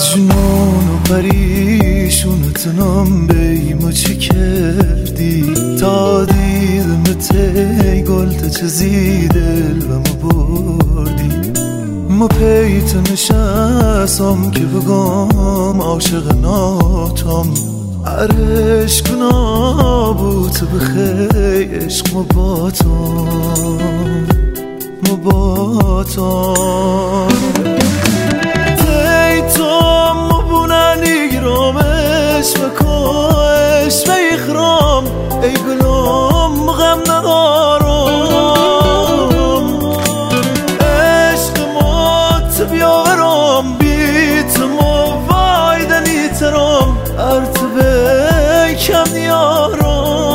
مجنون و پریشونتنم بیمو چی کردی تا دیدم تی گلت چزی دلمو بردی ما پیت نشستم که بگم عاشق ناتم عرش گناه بود بخی عشق مباتم تیتم مبوننی گرامش بکش و اخرام ای گلوم غم ندارم عشق مات بیارم بیتم و وایدنی ترم ارتبه کم نیارم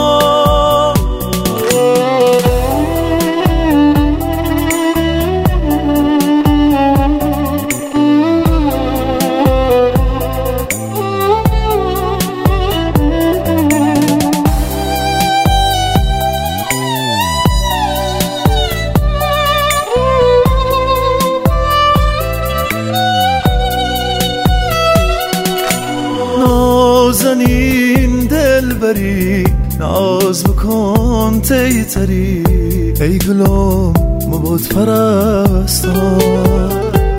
نازنین دل بری ناز بکن تیتری ای گلوم مباد پرستم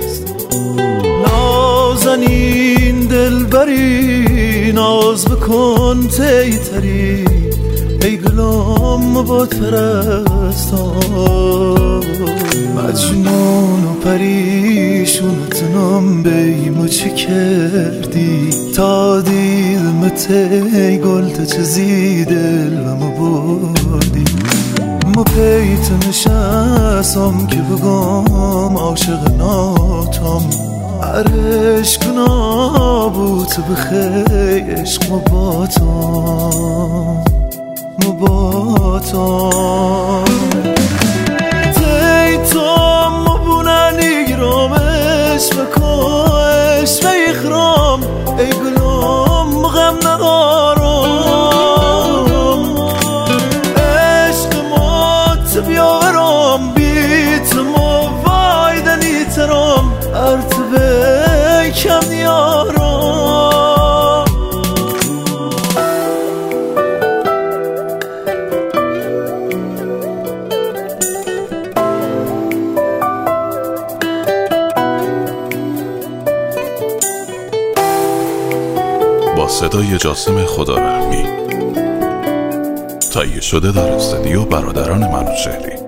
نازنین دل بری ناز بکن تیتری ای گلوم مباد پرستم مجنون و پریشونتنم بیمو چی کردی تا دیدم تی گلت چزی دلمو بردی ما پیت نشستم که بگم عاشق ناتم عرش گناه بود بخی عشق مباتم تیتم مبوننی گرامش بکش و اخرام ای گلوم غم ندارم عشق مات بیارم بیتم و وایدنی ترم ارتبه کم نیارم با صدای جاسم خدارحمی تهیه شده در استودیو برادران منوچهری.